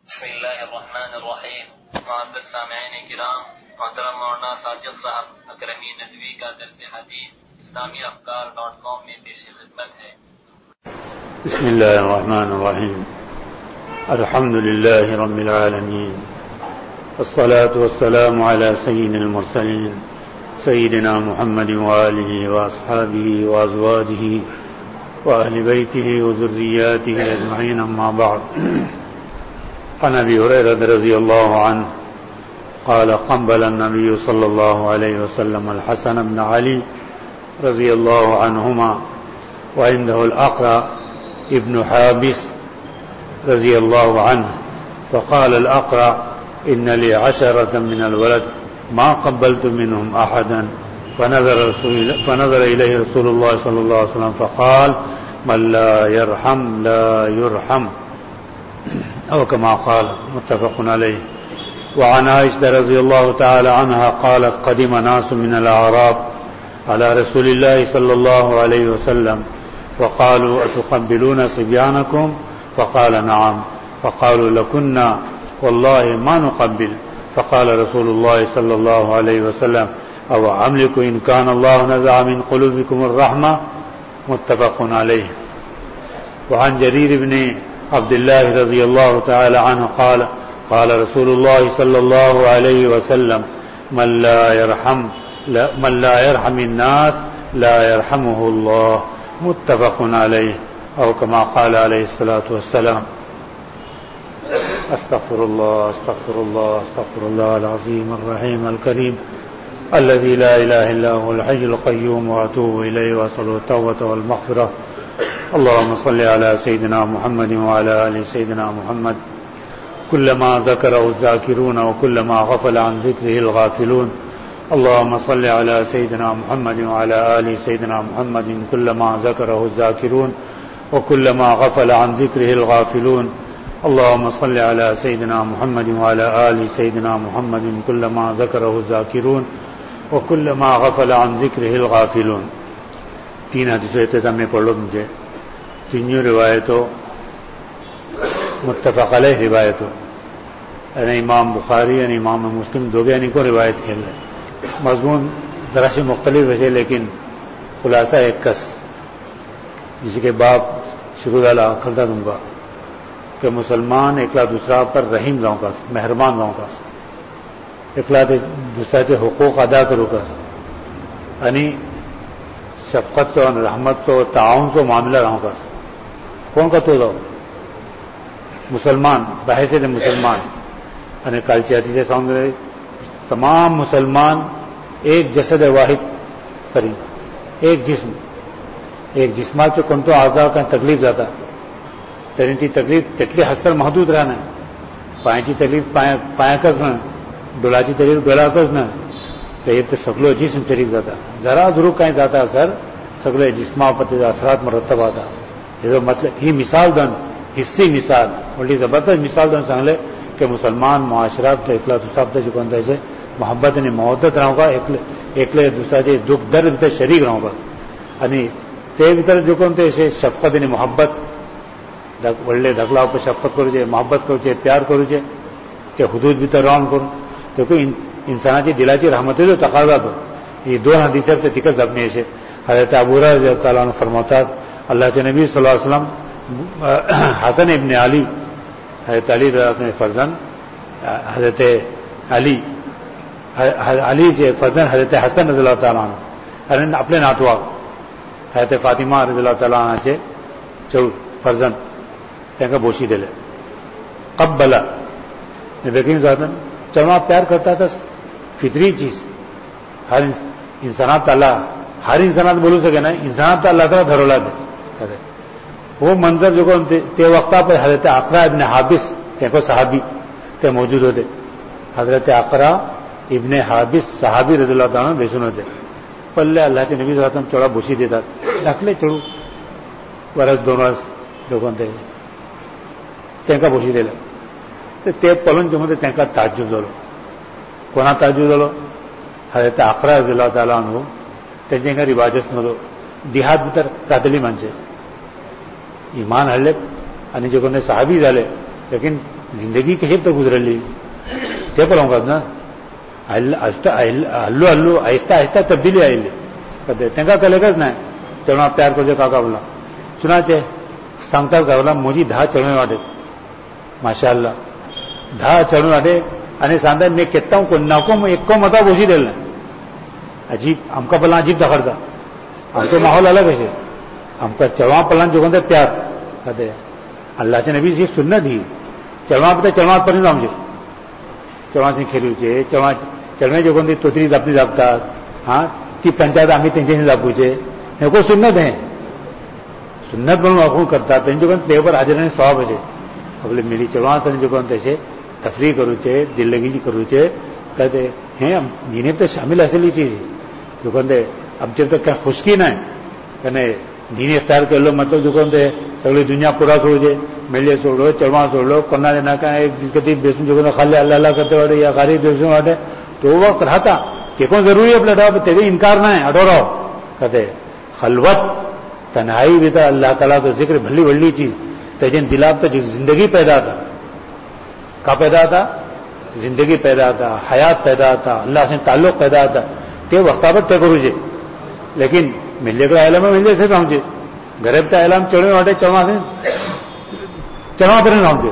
بسم اللہ الرحمن الرحیم. معزز سامعین کرام، محترم مولانا ساجد صاحب اکرمی ندوی کا درس حدیث اسلامی افکار.com میں پیش خدمت ہے. بسم اللہ الرحمن الرحیم. الحمد للہ رب العالمین، والصلاة والسلام على سید المرسلین سیدنا محمد وآلہ واصحابہ وازواجہ وأهل بيته وذرياته أجمعين. أما بعد، عن أبي هريرة رضي الله عنه قال قبل النبي صلى الله عليه وسلم الحسن بن علي رضي الله عنهما وعنده الأقرع ابن حابس رضي الله عنه، فقال الأقرع إن لي 10 من الولد ما قبلت منهم أحدا، فنظر إليه رسول الله صلى الله عليه وسلم فقال من لا يرحم لا يرحم، أو كما قال، متفق عليه. وعن عائشة رضي الله تعالى عنها قالت قدم ناس من الأعراب على رسول الله صلى الله عليه وسلم فقالوا أتقبلون صبيانكم؟ فقال نعم. فقالوا لكنا والله ما نقبل. فقال رسول الله صلى الله عليه وسلم أو عملك إن كان الله نزع من قلوبكم الرحمة، متفق عليه. وعن جرير بن عبد الله رضي الله تعالى عنه قال قال رسول الله صلى الله عليه وسلم من لا يرحم الناس لا يرحمه الله، متفق عليه، أو كما قال عليه الصلاة والسلام. استغفر الله استغفر الله استغفر الله العظيم الرحيم الكريم الذي لا إله إلا هو الحي القيوم، وأتوب إليه وأسأل التوبة والمغفرة. اللهم صل على سيدنا محمد وعلى آل سيدنا محمد كلما ذكره الذاكرون وكلما غفل عن ذكره الغافلون. اللهم صل على سيدنا محمد وعلى آل سيدنا محمد كلما ذكره الذاكرون وكلما غفل عن ذكره الغافلون. اللهم صل على سيدنا محمد وعلى آل سيدنا محمد كلما ذكره الذاكرون وكلما غفل عن ذكره الغافلون. 3 حدیثوں اختتام میں پڑھ لو مجھے. تینوں روایتوں متفق علیہ روایتوں، یعنی امام بخاری یعنی امام مسلم دوگے یعنی کو روایت کھیل رہے. مضمون ذرا سے مختلف ہے لیکن خلاصہ ایک کس، جس کے باب شروع والا کھلتا دوں گا کہ مسلمان اکلا دوسرا پر رحیم گاؤں کا مہربان گاؤں کا اکلا دوسرا کے حقوق ادا کرو کا، یعنی شفقت تو رحمت تو تعاون تو معاملہ رہوں کا. کون کا تو دو مسلمان بحیثیت مسلمان یعنی کالچیاتی سے سامنے رہے تمام مسلمان ایک جسد واحد سری ایک جسمات جو کن تو اعضاء کا تکلیف جاتا ترینتی تکلیف تکلی حسر محدود رہنا پائیں تکلیف پایا کس نہ ڈولاچی تکلیف ڈولا کس نہ تو یہ تو سگلو جسم تکلیف جاتا ذرا ضرور کہیں جاتا سر سگلے جسما پر اثرات مرتب آتا. یہ مطلب ہی مثال دن حصی مثال الٹی زبردست مثال دن سنگلے کہ مسلمان معاشرات تو اکلا دوسرا جو کون سے محبت یعنی محبت رہوں گا ایکلے دوسرا جو دکھ درد بھی شریک رہوں گا یعنی تے بھیتر جو کون سے شفقت یعنی محبت ಒಳ್ಳೆ ದಗಲಾವ ಪರ ಶಫಕತ್ ಕರುಜೆ محبت ಕರುಜೆ प्यार करुजे کہ حدود بھیتر رون کروں تو کوئی انساناتی دلاچی رحمت جو تقاضا دو. یہ 2 حدیثیں تکس اپنے سے حضرت ابو ہریرہ رضی اللہ تعالیٰ عنہ فرماتا اللہ کے نبی صلی اللہ علیہ وسلم حسن ابن علی حضرت علی رضی اللہ عنہ فرزند حضرت علی کے فرزند حضرت حسن رضی اللہ تعالیٰ عنہ اپنے ناتوا حضرت فاطمہ رضی اللہ تعالیٰ عنہ کے فرزند کا بوشی دے لے قبلا بیکیم زادن چلنا پیار کرتا تھا فطری چیز ہر انسانات اللہ ہر انسانات بولو سکے نا انسانات اللہ تعالیٰ دھرولا دے وہ منظر جو تے وقت پر حضرت اقرا ابن حابس کو صحابی تے موجود ہوتے حضرت اقرا ابن حابس صحابی رضی اللہ تعالیٰ بے سن ہوتے پلے اللہ کے نبی صلی اللہ علیہ وسلم چوڑا بوشی دیتا ڈھکلے چڑو ورس دونوں جو کون تینکا بوشی دے لے تو تے پلن جو ہوتے تینکا تعجب دولو کونا تعجب دولو حضرت اقرا رضی اللہ تعالیٰ عنہ تینجیں کا رواجس نہ دو دیہات بھیتر راتلی منچے ایمان ہلے یعنی جو کون صحابی ڈالے لیکن जिंदगी कशी तर गुजरली ते पळोवंक ना. हल्लू हल्लू आहिस्ता आहिस्ता तब्दिली आयली तांकां कळलेंच ना चेडवां प्यार करचें काका बोला सुनाचे सांगता गावला म्हजी 10 चेडवां वाटे माशाअल्लाह 10 चेडवां वाटे आनी सांगता मैं केत्ता नाको एक्को मता बसी दिलें अजीब आमकां पळोवन अजीब दाखयता आमचो माहोल अलग अशें आमकां चेडवां पळोवन जो कोण प्यार कदे अल्लाहचे नबी ही सुन्नत ही चेडवां भितर चेडवां पर्यंत आमचे चेडवां थंय खेळुचे चेडवें जे कोण ती तोतरी जापणी जापतात हां ती पंचायत आमी तेंच्यानी जापूचे हें कोण सुन्नत हें सुन्नत म्हणून वापरून करतात तेंचे कोण तेवर हाजीर आनी सवाब अशें आपले मिली चेडवां तेंचे कोण तशें तफरी करूचे दिल्लगी करूचे काय ते हें जिणे भितर शामील आशिल्ली चीज देखून ते आमचे भितर कांय खुशकी नाय कने दीन इख्तियार केल्लो मतलब देखून ते सगळी दुनिया पुरा सोडचे मेल्ले सोडलो चेडवां सोडलो कोणा नाका एक कधी बेसून देखून खाल्ले अल्लाह करते वाटे या खाली बेसून वाटे तो वक्त राहता ते कोण जरूरी आपल्या डाव तेजे इनकार नाय अडोराव कते खलवत तन्हाई भितर अल्लाह ताला तो जिक्र भली व्हडली चीज तेजे दिलाक तो जिंदगी पैदा जाता का पैदा जाता जिंदगी पैदा जाता हयात पैदा जाता अल्लाह से ताल्लुक पैदा जाता ते वक्तावर ते करूचे लेकिन मिल्ले को आयला में मिल्ले से रावचे घरे भितर आयला चेडवे वाटे चेडवां पर्यंत रावचे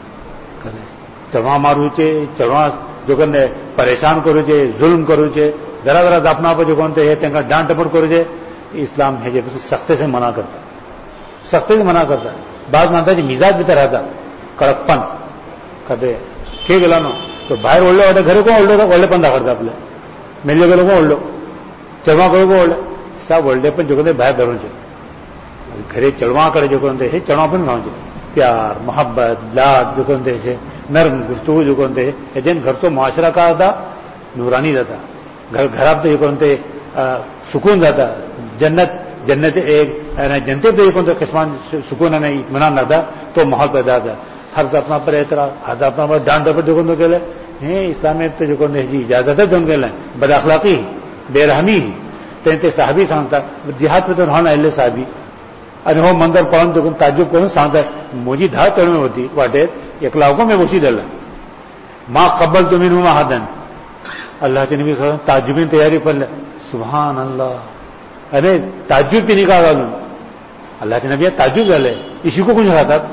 चेडवां मारूचे चेडवां जो कोण परेशान करूचे जुल्म करूचे जरा जरा जापना जो कोण ते तांकां डांटपट करूचे इस्लाम हेजे सख्ते से मना करता सख्ते से मना करता बाद माणसाची मिजाज भितर राहता कडकपण कदे के गेला न्हू तो भायर व्हडलो वाटे घरा कोण व्हडलेपण दाखयता आपले मेल्ले गेलो कोण व्हडलो चेडवां कडेन कोण व्हडले सा व्हडलेपण जो कोण भायर धरूचे घरे चेडवां कडेन जो कोण ते हे चेडवां पण रावचे प्यार मोहब्बत लाड जो कोण ते नर्म गुफ्तगू जो कोण ते हेजेन घरचो मुआशरा का जाता नुरानी जाता घरा भितर कोण ते सुकून जाता जन्नत एक जनते भितर कोण किस्मान सुकून आनी इत्मिनान जाता तो माहोल पैदा जाता हर जापना पर एतराज हर जापना पर डांट डपट जो कोण केले हे इस्लामेत जो कोण हेजी इजाजतच देवन गेले बदअखलाकी बेरहमी ते साहबी सांगता देहात भितर रावन आयिल्ले साहबी आनी हो मंदर पळोवन देखून ताज्जुब करून सांगता म्हजी 10 चेडवां होती वाटेर एकलावको मैं बसी दिला मा कब्बल तुमी न्हू हादन अल्लाहचे नबी ताज्जुबीन तयारी पडले सुभान अल्लाह अरे ताज्जुब ती निकाल घालून अल्लाहचे नबी ताज्जुब जाले इशिको कोण राहतात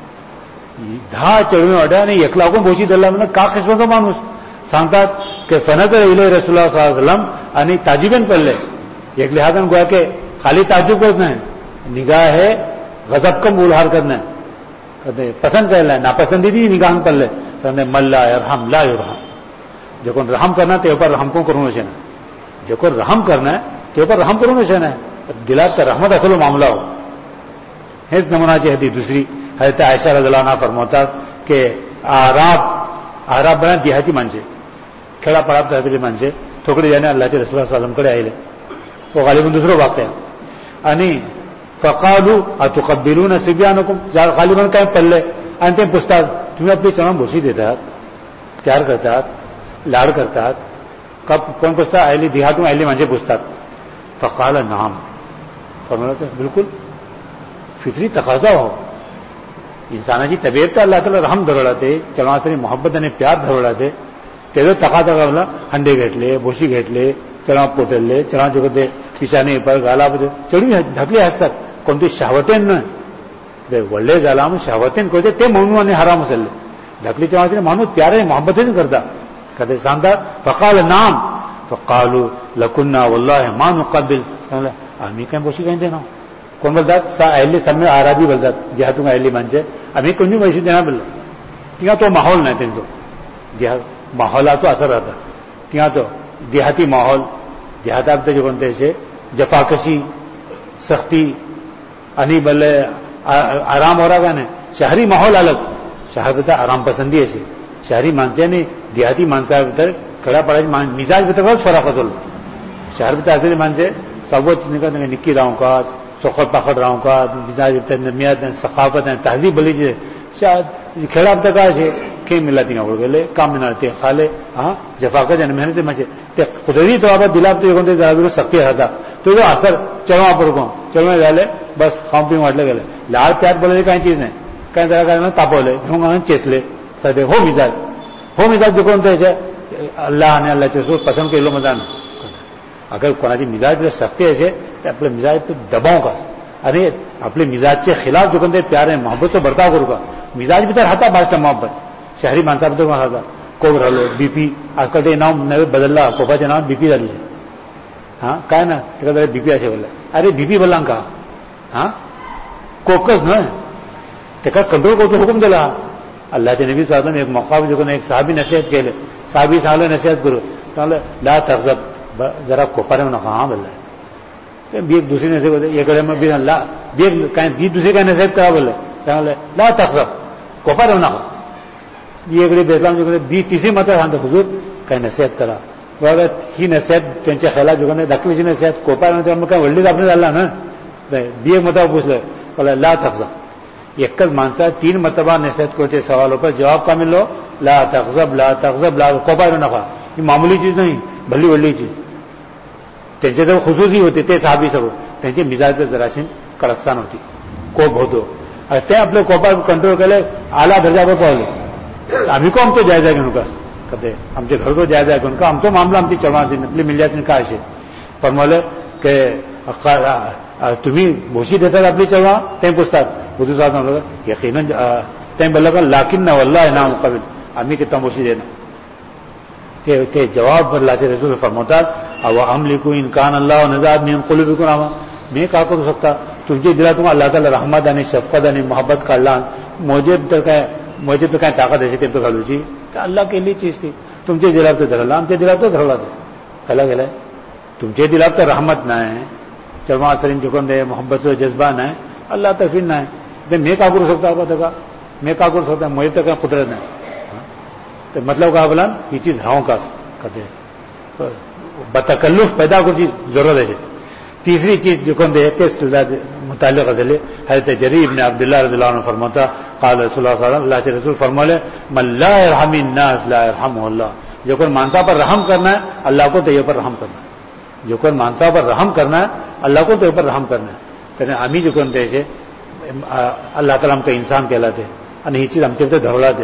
10 चेडवां वाटे आनी एकलावको बसी दिला म्हणजे का किस्माचो माणूस सांगतात की फनजर इले रसूलुल्लाह सल्लल्लाहु अलैहि वसल्लम आनी ताज्जुबीन पडले एक लिहाजन गोया के खाली ताज्जुब करत नाही निगाह है गजब का मूलहार करना कहते पसंद करना है नापसंदीदी निगाह पड़ले समझे मल्ला यरहम ला युरहम जो को रहम करना ते ऊपर रहम को करूँ से जो को रहम करना है ते ऊपर रहम करूँ से ना दिलात का रहमत असलो मामला हो हेच नमूना हदी दूसरी हजरत आयशा रज़ियल्लाहु अन्हा फरमातात के आराब बना देहाती माणसे खेळा पळाप जातली माणसे थोकडी जाणे अल्लाहचे रसूल सल्लल्लाहु अलैहि वसल्लम कडे आयले तो गालिबन दुसरो वाक्य आनी फकालू अतुकब्बिलून सिब्यानकुम जार गालिबन काय पडले आणि ते पुछतात तुम्ही आपली चेडवां बसी देतात प्यार करतात लाड करतात कब कोण पुछता आयली देहातून आयली म्हणजे पुछतात फकाल नाम फरमाया बिल्कुल फितरी तकाजा हो इंसानाची तबीयत अल्लाह ताला रहम धरला ते चेडवांसरी मोहब्बत आणि प्यार धरला ते तेजो तकाजा गावला हंडे घेतले बोशी घेतले चेडवां पोटल्ले चेडवांचे ते पिशाने पर घाला चेडवी धाकली आसतात कोणती शावतेन न्हय व्हडले जाला म्हूण शावतेन करचे ते म्हणून आनी हराम आसले धाकली चेडवांचेर माणूस प्यारे मोहब्बतीन करता कदे सांगतात फकाल नाम फकालू लकुन्ना वल्लाहि मा नुकब्बिल सांगले आम्ही काय बोशी काय देना कोण बोलतात आयल्ली सगळे आराधी बोलतात देहातून आयल्ली म्हणजे आम्ही कोणी पैसे देना बोलला तिंगा तो माहोल नाही तेंचो देहा माहोलाचो असर जाता तिंगा तो देहाती माहोल देहाता भितर जे कोण ते जफाकशी सख्ती आनी बल्ले आराम हो रहा है शहरी माहौल अलग शहर भितर आराम पसंदी अशी शहरी माणसांनी देहाती माणसा भितर खेळापळाची मिजाज भितर फरक आसलो शहर भितर आसलेली माणसे सर्वोच्च निक्की रावंका सोखट पाखट रावंका मिजाज भितर मियाद सखाफत तहजीब बली खेळा भितर काय अशें खंय मिला थिंगा वळगले काम मिना ते खाले हां जफाकत आनी मेहनत मातशें ते कुदरती तौर दिला कोण ते जरा सक्ती जाता तो असर चेडवां पडको चेडवें जाले बस खावन पिवन वाटले गेले लाड प्यार बोलले कांय चीज नाही काय जरा काय तापवले घेवन चेसले ہو مزاج جو کون تھے اللہ نے اللہ چیز پسند کے لو مزاج اگر کوئی مزاج پہ سختے ایسے تو اپنے مزاج پہ دباؤ کا ارے اپنے مزاج کے خلاف جو کہتے پیار ہے محبت تو برتاؤ کرو گا مزاج بھی تو رہتا بادشاہ محبت شہری مانسا بھی تو وہاں کا کو رہو بی پی آج کل تو نام بدل رہا کوپا نام بی پی ڈالی ہاں کا نا بی پی ایسے بولے ارے بی پی بولنا کا ہاں کوکس نا کنٹرول کو تو حکم دلا اللہ کے نبی صلی اللہ علیہ وسلم ایک موقع جو ایک صحابی نصیحت کے لے صحابی صاحب نصیحت کرو لا تغضب ذرا کوپا رہے کہاں بول رہے بھی ایک دوسری نصیحت یہ کرے میں بھی اللہ بھی دوسرے کا نصیحت کرا بولے لا تغضب کوپا رہے کہاں یہ کرے بیسلام جو بھی تیسری مطلب حضور کہیں نصیحت کرا وہ اگر ہی نصیحت تینچے خیالات جو دکلی سی نصیحت کوپا رہے کہیں ولڈی آپ نے ڈالنا نا بھی ایک مطلب پوچھ لے بولے لا تغضب ایک مانسا 3 مرتبہ نصیحت کرتے سوالوں پر جواب کا مل لو لا تغضب لا تغضب لا کوپا نہ خواہ یہ معمولی چیز نہیں بھلی بڑی چیز تینچے تو خصوصی ہوتے تھے صحابی سب تینچے مزاج پہ ذرا سی کڑکسان ہوتی کوپ ہو تو تے اپنے کوپا کنٹرول کر لے اعلیٰ درجہ پہ پہنچے ابھی کو ہم تو جائزہ کہ ان کا کہتے ہم سے گھر کو جائزہ کہ ان کا ہم تو معاملہ ہم چڑھوا سے نکلی مل جاتی کا ایسے فرمولے کہ تمہیں بوشی دیتا تھا اپنی چڑھوا تین پوچھتا بدو صاحب یقیناً تین بولے گا لاکن نہ واللہ نام قبل امی کتنا بوشی دینا کہ جواب پر اللہ سے رسول فرماتا اب عملی کو انکان اللہ و نزاد میں قلوب کو ناما میں کہا کر سکتا تجھے دلا تم اللہ تعالی رحمت آنی شفقت آنی محبت کا اللہ مجھے تو کہیں طاقت ایسے کہ تو گھلو جی کہ اللہ کے لیے چیز تھی تم سے دلا تو دھرلا ہم سے دلا تو دھرلا تھے کلا گلا تم سے دلا تو رحمت نہ ہے چلوا سرین چکن دے محبت و جذبہ نہ ہے اللہ تفیر نہ ہے میں کہا کر سکتا ہوگا میں کہا کر سکتا مجھے تو کہیں قدرت نہ تو مطلب کہا بولا یہ چیز ہاؤں کا کہتے بتکلف پیدا کر چیز ضرورت ہے تیسری چیز جو کون دے متعلق ازلے حضرت جریر ابن عبداللہ رضی اللہ عنہ فرماتا قال رسول اللہ صلی اللہ علیہ وسلم اللہ کے رسول فرمولے من لا يرحم الناس لا يرحمه اللہ جو کون مانسا پر رحم کرنا ہے اللہ کو تو یہ پر رحم کرنا ہے جو کون مانسا پر رحم کرنا ہے اللہ کو تو یہ پر رحم کرنا ہے کہتے ہیں ہمیں جو کون دے اللہ تعالیٰ ہم کا انسان کہلاتے અને એ ચીજ આમ તે ધવળાતે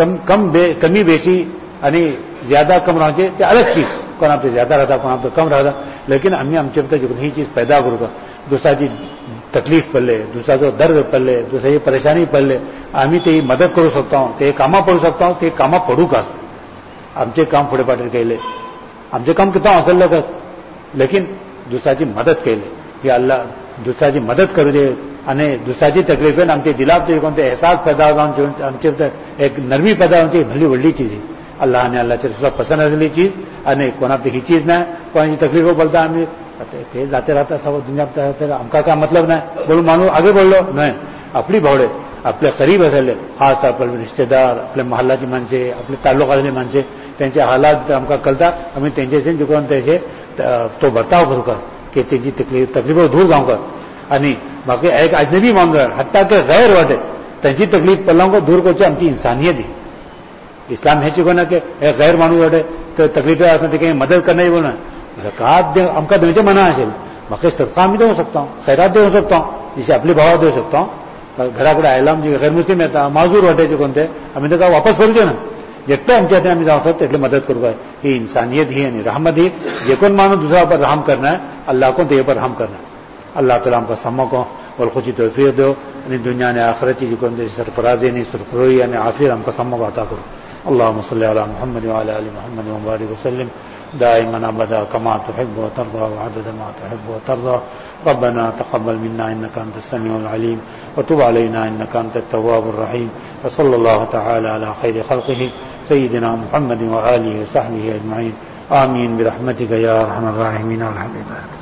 કમી બેસી અને زیادہ کم رہنا چاہیے الگ چیز کون آپ سے زیادہ رہتا کون آپ سے کم رہتا لیکن ہمیں ہم چاہتے جو نہیں چیز پیدا کرو گا دوسرا چیز تکلیف پڑ لے دوسرا جو درد پڑ لے دوسرا یہ پریشانی پڑ لے ہمیں تو یہ مدد کرو سکتا ہوں تو یہ کاما پڑھ سکتا ہوں تو یہ کاما پڑھوں کا ہم سے کام پھوڑے پاٹے کہ لے ہم سے کام کتنا حاصل لگا لیکن دوسرا چیز مدد کہ لے یہ اللہ دوسرا چیز مدد کرو دے અને દુસરાજી તકલીફ આમ તે દિલાપ તો કોણ અહેસાસ પેદા હોવાનો એક નરમી પેદા હોવાની ભલી વડી ચીજ અલ્લાહ ને અલ્લાહ ચેસા પસંદ આવેલી ચીજ અને કોના તે ચીજ ના કોઈ તકલીફો બોલતા અમે તે જાતે રહેતા સબ દુનિયા हमका क्या मतलब ना बोलो मानो आगे बोल लो नहीं अपनी भावड़े आपले करीब असेल खास तौर पर रिश्तेदार आपले मोहल्लाची माणसे आपले तालुकातले माणसे त्यांचे हालात हमका कळता आम्ही त्यांच्याशी जो कोण त्याचे तो बर्ताव करू का की त्याची तकलीफ दूर जाऊ का आणि बाकी एक अजनबी मानून हत्ता के गैर वाटे त्यांची तकलीफ पल्लाओं को दूर करची आमची इंसानियत ही इस्लाम हे शिकवना की गैर मानून वाटे तर तकलीफ असं ते काही मदत करणे बोलना ज़कात दे हमका देने मना असेल बाकी सदका मी देऊ शकता हूं खैरात देऊ शकता हूं जिसे आपली भावा देऊ शकता हूं घराकडे आयला म्हणजे गैर मुस्लिम येतात माजूर वाटायचे कोणते आम्ही तर का वापस करूचे ना जेवढे आमच्या हाती आम्ही जाऊ शकतो तेवढी मदत करू काय ही इंसानियत ही आणि रहमत ही जे कोण माणूस दुसरा पर रहम करना है अल्लाह को ते पर रहम करना है अल्लाह ताला हमका सम्मा को और खुशी तौफीक दो आणि दुनिया ने आखिरत जी कोण दे सरफराजी ने सरफरोई आणि आफियत हमका सम्मा अता करो اللهم صل على محمد وعلى ال محمد وبارك وسلم دائما ابدا كما تحب وترضى وعدد ما تحب وترضى ربنا تقبل منا انك انت السميع العليم وتب علينا انك انت التواب الرحيم وصلى الله تعالى على خير خلقه سيدنا محمد واله وصحبه اجمعين آمين برحمتك يا ارحم الراحمين الحمد لله.